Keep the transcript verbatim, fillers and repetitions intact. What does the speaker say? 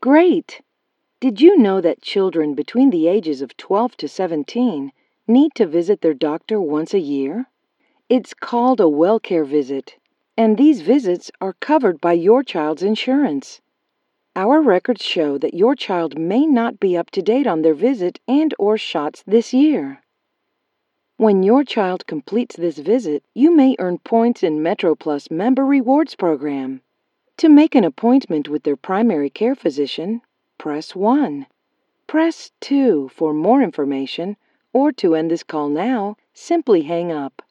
Great! Did you know that children between the ages of twelve to seventeen need to visit their doctor once a year? It's called a WellCare visit, and these visits are covered by your child's insurance. Our records show that your child may not be up to date on their visit and or shots this year. When your child completes this visit, you may earn points in MetroPlus Member Rewards program. To make an appointment with their primary care physician, press one. Press two for more information, or to end this call now, simply hang up.